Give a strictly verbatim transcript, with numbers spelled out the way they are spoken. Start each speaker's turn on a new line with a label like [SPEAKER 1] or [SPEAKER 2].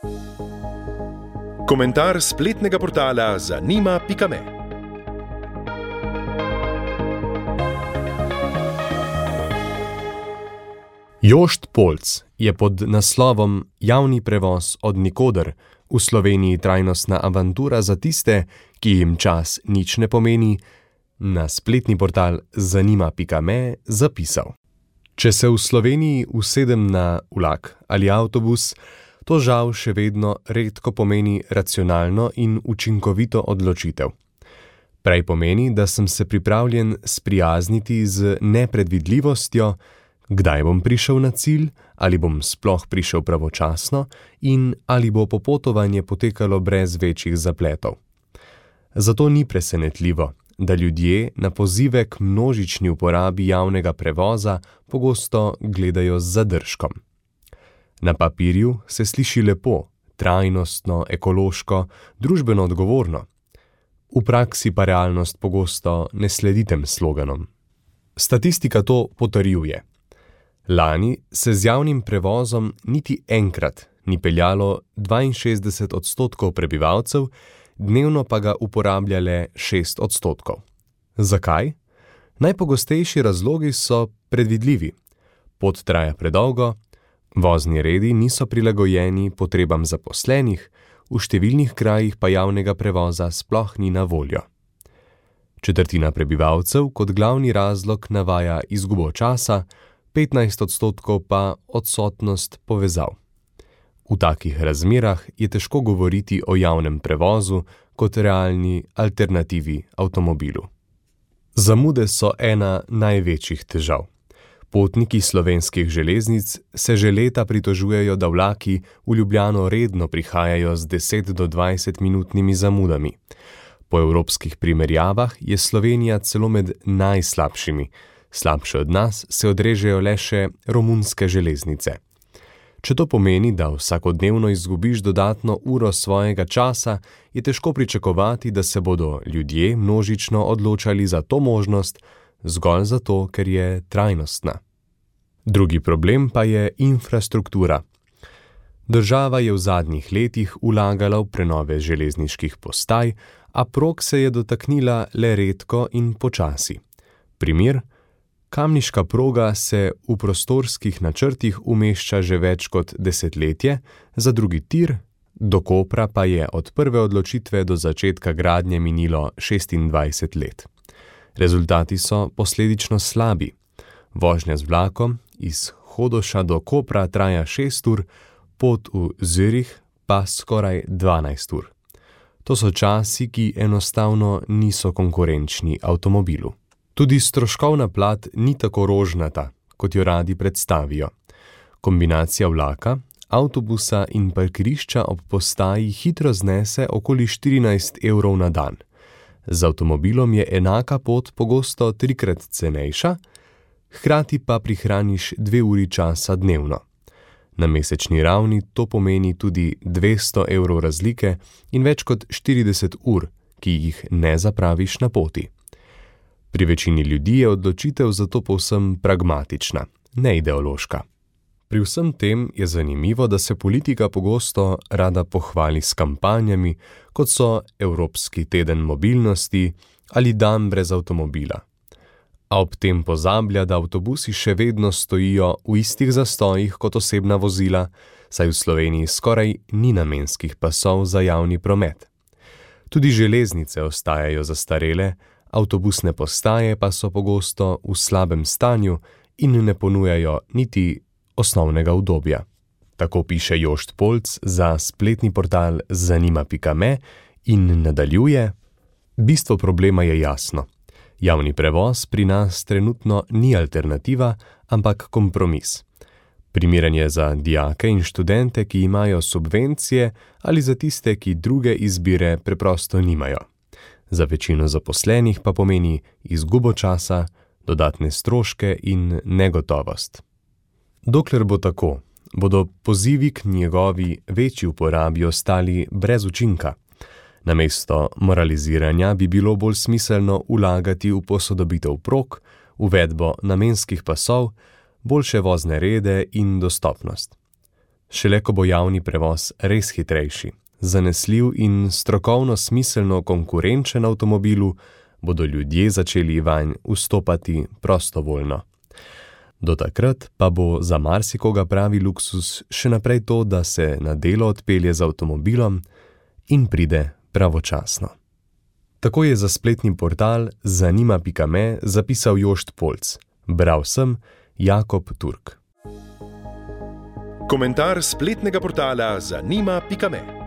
[SPEAKER 1] Komentar spletnega portala zanima pika me.
[SPEAKER 2] Jošt Polc je pod naslovom Javni prevoz od nikoder v Sloveniji trajnostna avantura za tiste, ki jim čas nič ne pomeni, na spletni portal zanima pika me zapisal. Če se v Sloveniji usedem na vlak ali avtobus, to žal še vedno redko pomeni racionalno in učinkovito odločitev. Prej pomeni, da sem se pripravljen sprijazniti z nepredvidljivostjo, kdaj bom prišel na cilj, ali bom sploh prišel pravočasno in ali bo popotovanje potekalo brez večjih zapletov. Zato ni presenetljivo, da ljudje na pozive k množični uporabi javnega prevoza pogosto gledajo z zadržkom. Na papirju se sliši lepo, trajnostno, ekološko, družbeno odgovorno. V praksi pa realnost pogosto ne sledi tem sloganom. Statistika to potrjuje. Lani se z javnim prevozom niti enkrat ni peljalo dvainšestdeset odstotkov prebivalcev, dnevno pa ga uporabljale šest odstotkov. Zakaj? Najpogostejši razlogi so predvidljivi. Pot traja predolgo, vozni redi niso prilagojeni potrebam zaposlenih, v številnih krajih pa javnega prevoza sploh ni na voljo. Četrtina prebivalcev kot glavni razlog navaja izgubo časa, petnajst odstotkov pa odsotnost povezav. V takih razmerah je težko govoriti o javnem prevozu kot realni alternativi avtomobilu. Zamude so ena največjih težav. Potniki slovenskih železnic se že leta pritožujejo, da vlaki v Ljubljano redno prihajajo z deset do dvajset minutnimi zamudami. Po evropskih primerjavah je Slovenija celo med najslabšimi. Slabše od nas se odrežejo le še romunske železnice. Če to pomeni, da vsakodnevno izgubiš dodatno uro svojega časa, je težko pričakovati, da se bodo ljudje množično odločali za to možnost, zgolj zato, ker je trajnostna. Drugi problem pa je infrastruktura. Država je v zadnjih letih vlagala v prenove železniških postaj, a prog se je dotaknila le redko in počasi. Primer: kamniška proga se v prostorskih načrtih umešča že več kot desetletje, za drugi tir, do Kopra pa je od prve odločitve do začetka gradnje minilo šestindvajset let. Rezultati so posledično slabi. Vožnja z vlakom iz Hodoša do Kopra traja šest ur, pot v Zürich pa skoraj dvanajst ur. To so časi, ki enostavno niso konkurenčni avtomobilu. Tudi stroškovna plat ni tako rožnata, kot jo radi predstavijo. Kombinacija vlaka, avtobusa in parkirišča ob postaji hitro znese okoli štirinajst evrov na dan. Z avtomobilom je enaka pot pogosto trikrat cenejša, hkrati pa prihraniš dve uri časa dnevno. Na mesečni ravni to pomeni tudi dvesto evrov razlike in več kot štirideset ur, ki jih ne zapraviš na poti. Pri večini ljudi je odločitev zato povsem pragmatična, ne ideološka. Pri vsem tem je zanimivo, da se politika pogosto rada pohvali s kampanjami, kot so Evropski teden mobilnosti ali dan brez avtomobila. A ob tem pozablja, da avtobusi še vedno stojijo v istih zastojih kot osebna vozila, saj v Sloveniji skoraj ni namenskih pasov za javni promet. Tudi železnice ostajajo zastarele, avtobusne postaje pa so pogosto v slabem stanju in ne ponujajo niti osnovnega udobja. Tako piše Jošt Polc za spletni portal zanima pika me in nadaljuje: bistvo problema je jasno. Javni prevoz pri nas trenutno ni alternativa, ampak kompromis. Primeren je za dijake in študente, ki imajo subvencije, ali za tiste, ki druge izbire preprosto nimajo. Za večino zaposlenih pa pomeni izgubo časa, dodatne stroške in negotovost. Dokler bo tako, bodo pozivi k njegovi večji uporabi ostali brez učinka. Namesto moraliziranja bi bilo bolj smiselno vlagati v posodobitev prog, uvedbo namenskih pasov, boljše vozne rede in dostopnost. Šele ko bo javni prevoz res hitrejši, zanesljiv in strokovno smiselno konkurenčen avtomobilu, bodo ljudje začeli vanj vstopati prostovoljno. Do takrat pa bo za marsikoga pravi luksuz še naprej to, da se na delo odpelje z avtomobilom in pride pravočasno. Tako je za spletni portal zanima pika me zapisal Jošt Polc. Bral sem Jakob Turk.
[SPEAKER 1] Komentar spletnega portala zanima pika me.